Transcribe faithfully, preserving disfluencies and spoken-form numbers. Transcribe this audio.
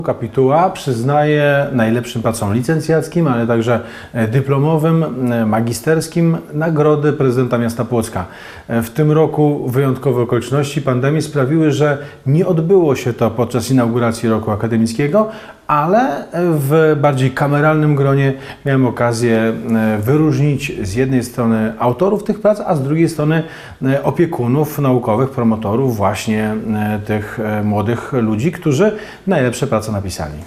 Kapituła przyznaje najlepszym pracom licencjackim, ale także dyplomowym, magisterskim nagrody prezydenta miasta Płocka. W tym roku wyjątkowe okoliczności pandemii sprawiły, że nie odbyło się to podczas inauguracji roku akademickiego, ale w bardziej kameralnym gronie miałem okazję wyróżnić z jednej strony autorów tych prac, a z drugiej strony opiekunów naukowych, promotorów właśnie tych młodych ludzi, którzy najlepsze prace napisali.